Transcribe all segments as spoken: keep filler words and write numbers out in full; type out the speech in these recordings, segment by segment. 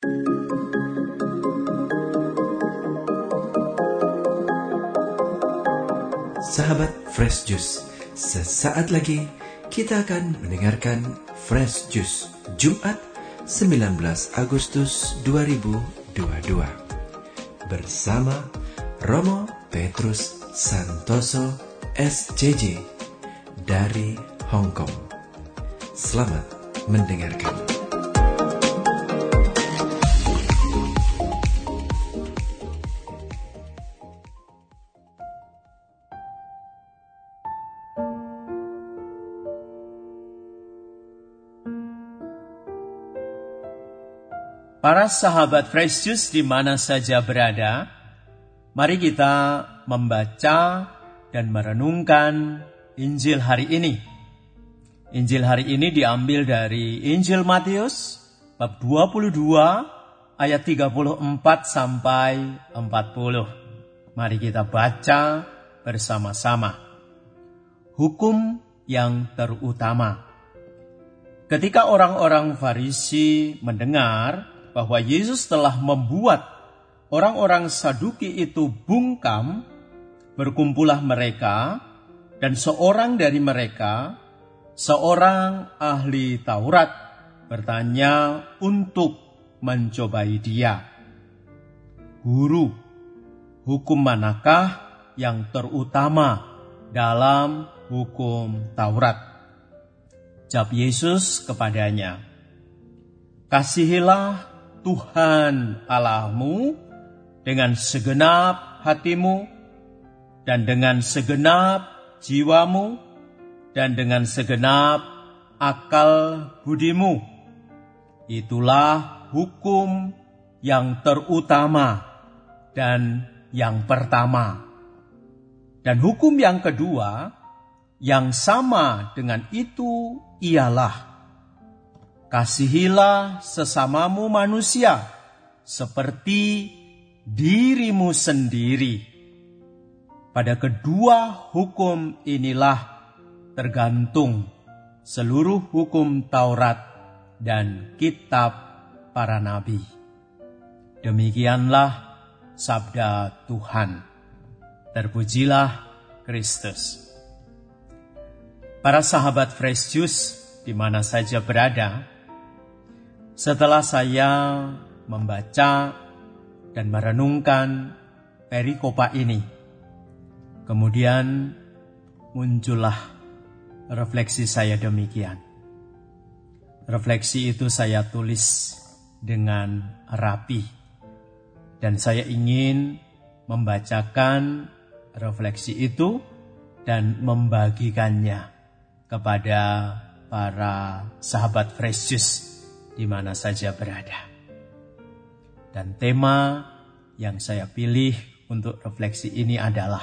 Sahabat Fresh Juice, sesaat lagi kita akan mendengarkan Fresh Juice Jumat sembilan belas Agustus dua ribu dua puluh dua bersama Romo Petrus Santoso S C J dari Hong Kong. Selamat mendengarkan. Para sahabat Fresh Juice di mana saja berada, mari kita membaca dan merenungkan Injil hari ini. Injil hari ini diambil dari Injil Matius bab dua puluh dua ayat tiga puluh empat sampai empat puluh. Mari kita baca bersama-sama. Hukum yang terutama. Ketika orang-orang Farisi mendengar bahwa Yesus telah membuat orang-orang Saduki itu bungkam, berkumpullah mereka, dan seorang dari mereka, seorang ahli Taurat, bertanya untuk mencobai dia. Guru, hukum manakah yang terutama dalam hukum Taurat? Jawab Yesus kepadanya, kasihilah Tuhan Allahmu dengan segenap hatimu, dan dengan segenap jiwamu, dan dengan segenap akal budimu. Itulah hukum yang terutama dan yang pertama. Dan hukum yang kedua, yang sama dengan itu ialah, kasihilah sesamamu manusia seperti dirimu sendiri. Pada kedua hukum inilah tergantung seluruh hukum Taurat dan kitab para nabi. Demikianlah sabda Tuhan. Terpujilah Kristus. Para sahabat Fresh Juice di mana saja berada, setelah saya membaca dan merenungkan perikopa ini, kemudian muncullah refleksi saya demikian. Refleksi itu saya tulis dengan rapi, dan saya ingin membacakan refleksi itu dan membagikannya kepada para sahabat Fresh Juice di mana saja berada. Dan tema yang saya pilih untuk refleksi ini adalah,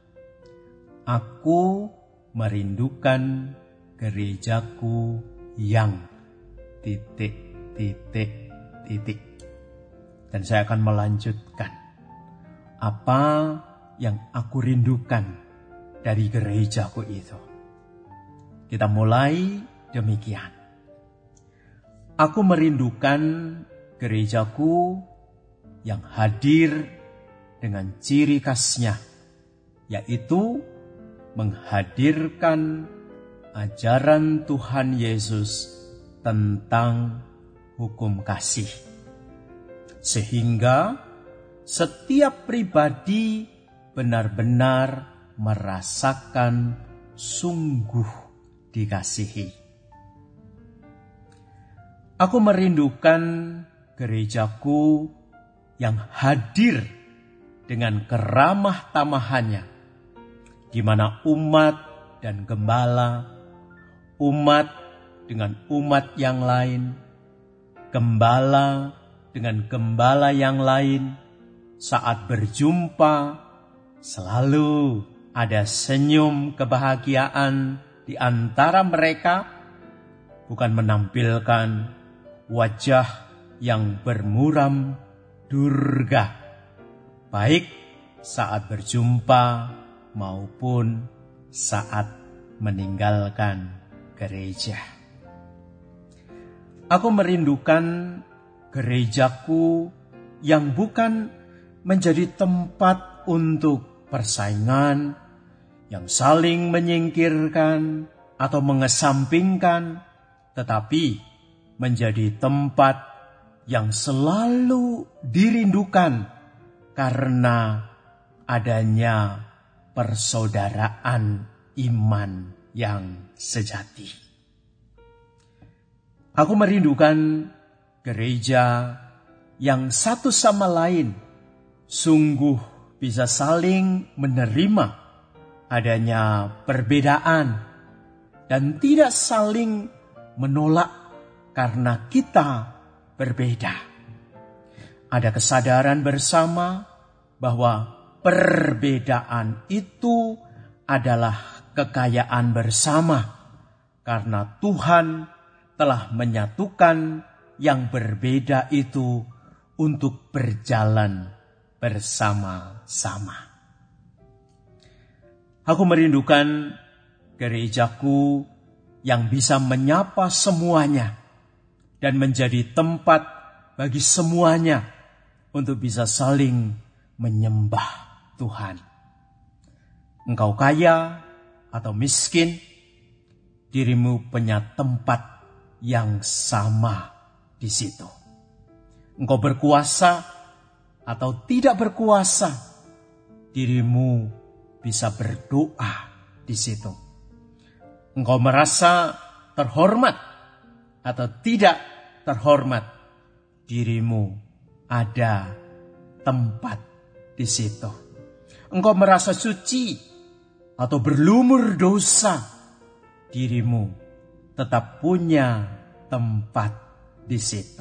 aku merindukan gerejaku yang titik, titik, titik. Dan saya akan melanjutkan. Apa yang aku rindukan dari gerejaku itu? Kita mulai demikian. Aku merindukan gerejaku yang hadir dengan ciri khasnya, yaitu menghadirkan ajaran Tuhan Yesus tentang hukum kasih. Sehingga setiap pribadi benar-benar merasakan sungguh dikasihi. Aku merindukan gerejaku yang hadir dengan keramah tamahannya, di mana umat dan gembala, umat dengan umat yang lain, gembala dengan gembala yang lain, saat berjumpa selalu ada senyum kebahagiaan di antara mereka, bukan menampilkan wajah yang bermuram durga, baik saat berjumpa maupun saat meninggalkan gereja. Aku merindukan gerejaku yang bukan menjadi tempat untuk persaingan, yang saling menyingkirkan atau mengesampingkan, tetapi menjadi tempat yang selalu dirindukan karena adanya persaudaraan iman yang sejati. Aku merindukan gereja yang satu sama lain sungguh bisa saling menerima adanya perbedaan dan tidak saling menolak karena kita berbeda. Ada kesadaran bersama bahwa perbedaan itu adalah kekayaan bersama karena Tuhan telah menyatukan yang berbeda itu untuk berjalan bersama-sama. Aku merindukan gerejaku yang bisa menyapa semuanya dan menjadi tempat bagi semuanya untuk bisa saling menyembah Tuhan. Engkau kaya atau miskin, dirimu punya tempat yang sama di situ. Engkau berkuasa atau tidak berkuasa, dirimu bisa berdoa di situ. Engkau merasa terhormat atau tidak terhormat, dirimu ada tempat di situ. Engkau merasa suci atau berlumur dosa, dirimu tetap punya tempat di situ.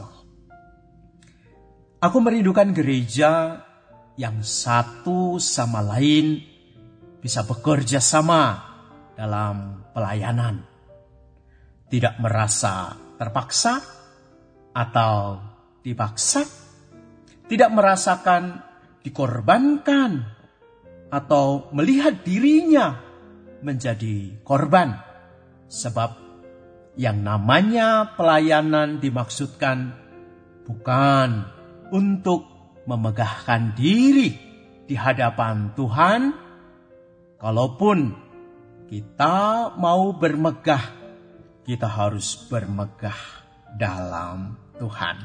Aku merindukan gereja yang satu sama lain bisa bekerja sama dalam pelayanan. Tidak merasa terpaksa atau dipaksa, tidak merasakan dikorbankan atau melihat dirinya menjadi korban. Sebab yang namanya pelayanan dimaksudkan bukan untuk memegahkan diri di hadapan Tuhan. Kalaupun kita mau bermegah, kita harus bermegah dalam Tuhan.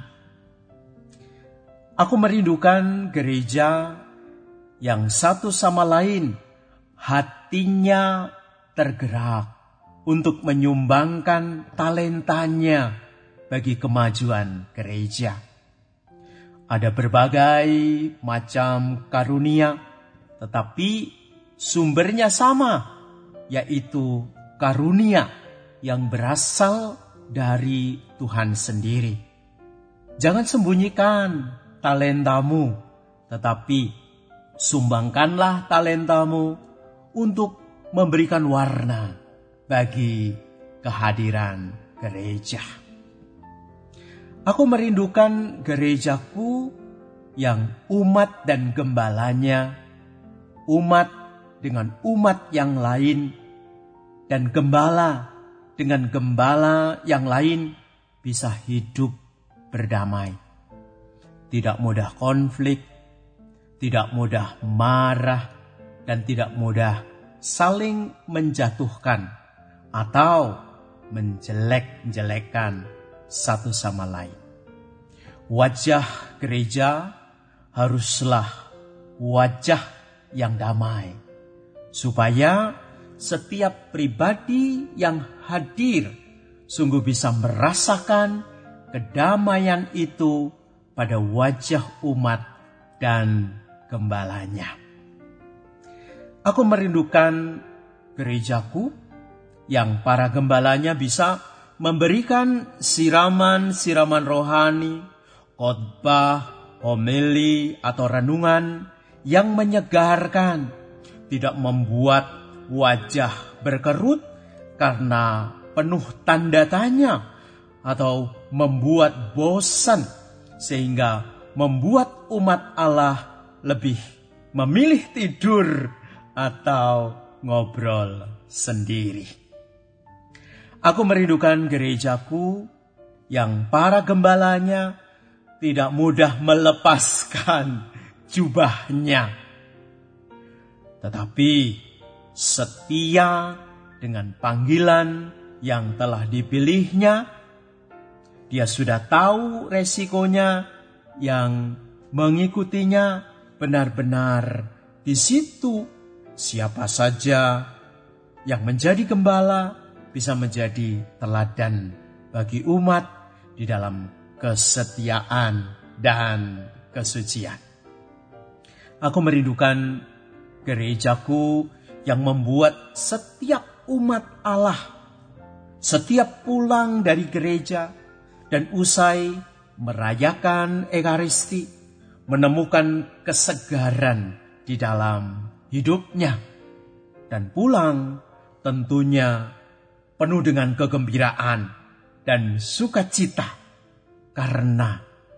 Aku merindukan gereja yang satu sama lain hatinya tergerak untuk menyumbangkan talentanya bagi kemajuan gereja. Ada berbagai macam karunia, tetapi sumbernya sama, yaitu karunia yang berasal dari Tuhan sendiri. Jangan sembunyikan talentamu, tetapi sumbangkanlah talentamu untuk memberikan warna bagi kehadiran gereja. Aku merindukan gerejaku yang umat dan gembalanya, umat dengan umat yang lain, dan gembala dengan gembala yang lain bisa hidup berdamai. Tidak mudah konflik, tidak mudah marah, dan tidak mudah saling menjatuhkan atau menjelek-jelekan satu sama lain. Wajah gereja haruslah wajah yang damai, supaya setiap pribadi yang hadir sungguh bisa merasakan kedamaian itu pada wajah umat dan gembalanya. Aku merindukan gerejaku yang para gembalanya bisa memberikan siraman-siraman rohani, khotbah, homili, atau renungan yang menyegarkan, tidak membuat wajah berkerut karena penuh tanda tanya, atau membuat bosan sehingga membuat umat Allah lebih memilih tidur atau ngobrol sendiri. Aku merindukan gerejaku yang para gembalanya tidak mudah melepaskan jubahnya. Tetapi setia dengan panggilan yang telah dipilihnya, dia sudah tahu resikonya, yang mengikutinya benar-benar di situ siapa saja yang menjadi gembala bisa menjadi teladan bagi umat di dalam kesetiaan dan kesucian. Aku merindukan gerejaku yang membuat setiap umat Allah, setiap pulang dari gereja dan usai merayakan Ekaristi, menemukan kesegaran di dalam hidupnya, dan pulang tentunya penuh dengan kegembiraan dan sukacita, karena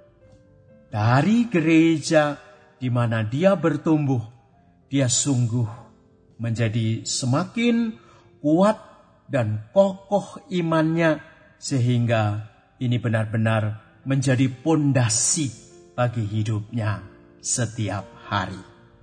dari gereja di mana dia bertumbuh, dia sungguh menjadi semakin kuat dan kokoh imannya, sehingga ini benar-benar menjadi pondasi bagi hidupnya setiap hari.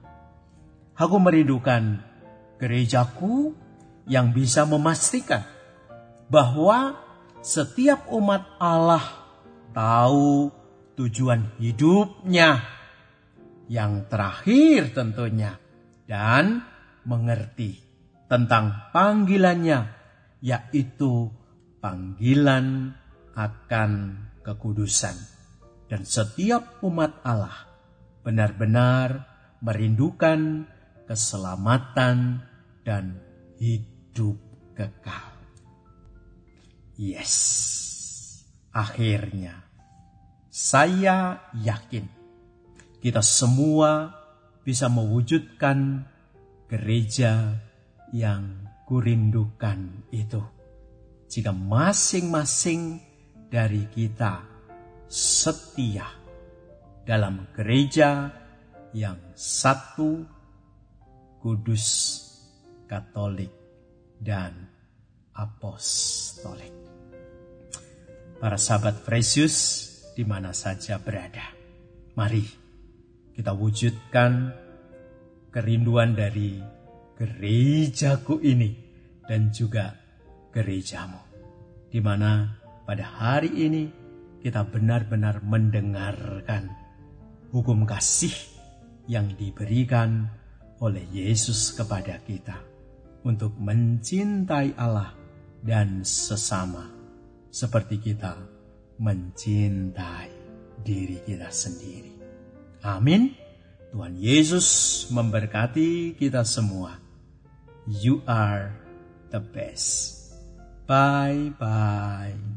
Aku merindukan gerejaku yang bisa memastikan bahwa setiap umat Allah tahu tujuan hidupnya yang terakhir tentunya, dan mengerti tentang panggilannya, yaitu panggilan akan kekudusan. Dan setiap umat Allah benar-benar merindukan keselamatan dan hidup kekal. Yes, akhirnya saya yakin kita semua bisa mewujudkan gereja yang kurindukan itu, jika masing-masing dari kita setia dalam gereja yang satu, kudus, katolik, dan apostolik. Para sahabat Fresius di mana saja berada, mari kita wujudkan kerinduan dari gerejaku ini dan juga gerejamu, di mana pada hari ini kita benar-benar mendengarkan hukum kasih yang diberikan oleh Yesus kepada kita untuk mencintai Allah dan sesama seperti kita mencintai diri kita sendiri. Amin. Tuhan Yesus memberkati kita semua. You are the best. Bye-bye.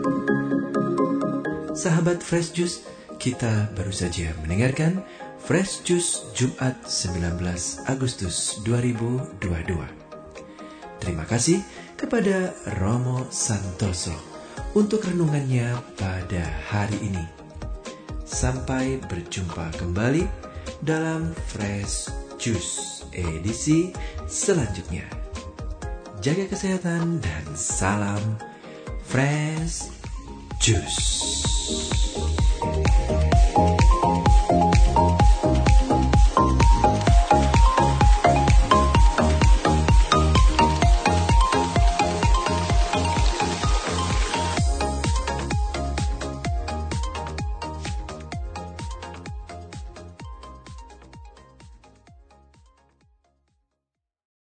Sahabat Fresh Juice, kita baru saja mendengarkan Fresh Juice Jumat sembilan belas Agustus dua ribu dua puluh dua. Terima kasih kepada Romo Santoso untuk renungannya pada hari ini. Sampai berjumpa kembali dalam Fresh Juice edisi selanjutnya. Jaga kesehatan dan salam Fresh Juice.